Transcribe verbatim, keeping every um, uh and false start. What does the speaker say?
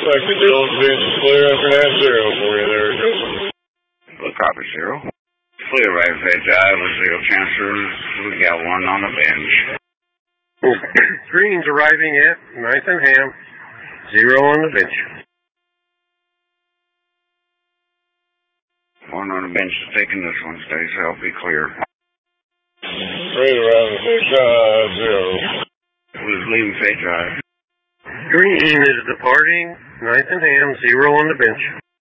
Like the Dill's bench is clear up and have zero for you there. Well, copy zero. Clear right Fed Drive with zero transfers. We got one on the bench. Greens arriving at ninth and Ham. Zero on the bench. One on the bench is taking this one. Stays healthy, clear. Straight around the Fed Drive, zero. Who's leaving Fed Drive? Green is departing ninth and Ham. Zero on the bench.